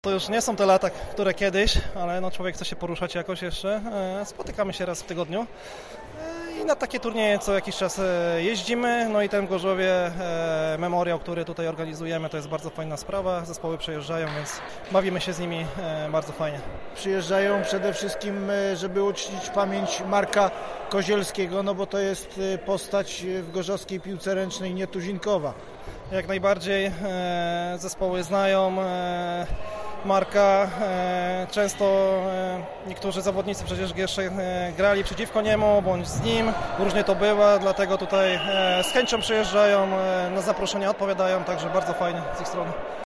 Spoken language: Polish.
To już nie są te lata, które kiedyś, ale no człowiek chce się poruszać jakoś jeszcze. Spotykamy się raz w tygodniu i na takie turnieje co jakiś czas jeździmy. No i ten w Gorzowie memoriał, który tutaj organizujemy, to jest bardzo fajna sprawa. Zespoły przyjeżdżają, więc bawimy się z nimi bardzo fajnie. Przyjeżdżają przede wszystkim, żeby uczcić pamięć Marka Kozielskiego, no bo to jest postać w gorzowskiej piłce ręcznej nietuzinkowa. Jak najbardziej zespoły znają Marka. Często niektórzy zawodnicy przecież jeszcze grali przeciwko niemu bądź z nim. Różnie to bywa, dlatego tutaj z chęcią przyjeżdżają, na zaproszenia odpowiadają, także bardzo fajnie z ich strony.